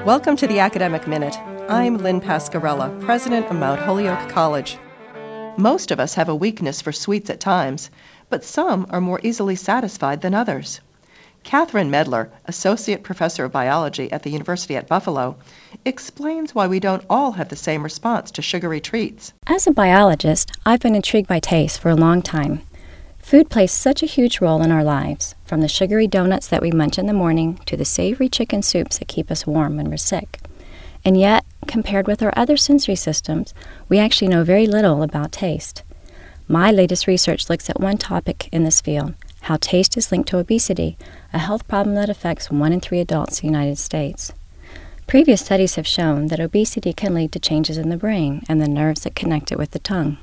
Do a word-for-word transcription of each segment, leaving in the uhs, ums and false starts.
Welcome to the Academic Minute. I'm Lynn Pascarella, president of Mount Holyoke College. Most of us have a weakness for sweets at times, but some are more easily satisfied than others. Catherine Medler, associate professor of biology at the University at Buffalo, explains why we don't all have the same response to sugary treats. As a biologist, I've been intrigued by taste for a long time. Food plays such a huge role in our lives, from the sugary donuts that we munch in the morning to the savory chicken soups that keep us warm when we're sick. And yet, compared with our other sensory systems, we actually know very little about taste. My latest research looks at one topic in this field, how taste is linked to obesity, a health problem that affects one in three adults in the United States. Previous studies have shown that obesity can lead to changes in the brain and the nerves that connect it with the tongue.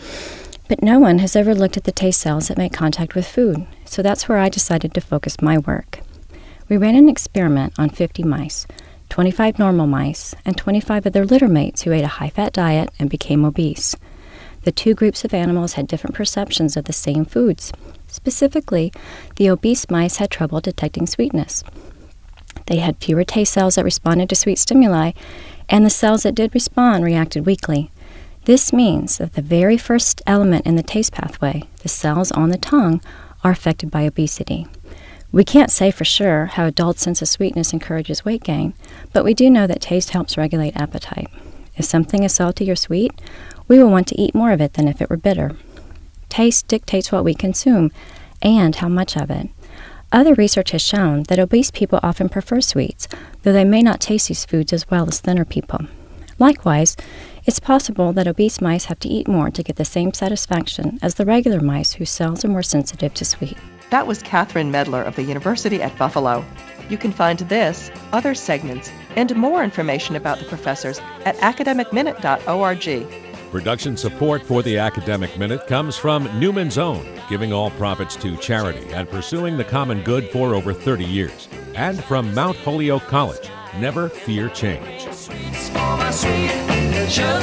But no one has ever looked at the taste cells that make contact with food, so that's where I decided to focus my work. We ran an experiment on fifty mice, twenty-five normal mice, and twenty-five of their litter mates who ate a high-fat diet and became obese. The two groups of animals had different perceptions of the same foods. Specifically, the obese mice had trouble detecting sweetness. They had fewer taste cells that responded to sweet stimuli, and the cells that did respond reacted weakly. This means that the very first element in the taste pathway, the cells on the tongue, are affected by obesity. We can't say for sure how adults' sense of sweetness encourages weight gain, but we do know that taste helps regulate appetite. If something is salty or sweet, we will want to eat more of it than if it were bitter. Taste dictates what we consume and how much of it. Other research has shown that obese people often prefer sweets, though they may not taste these foods as well as thinner people. Likewise, it's possible that obese mice have to eat more to get the same satisfaction as the regular mice whose cells are more sensitive to sweet. That was Catherine Medler of the University at Buffalo. You can find this, other segments, and more information about the professors at academic minute dot org. Production support for the Academic Minute comes from Newman's Own, giving all profits to charity and pursuing the common good for over thirty years. And from Mount Holyoke College, never fear change. Sweet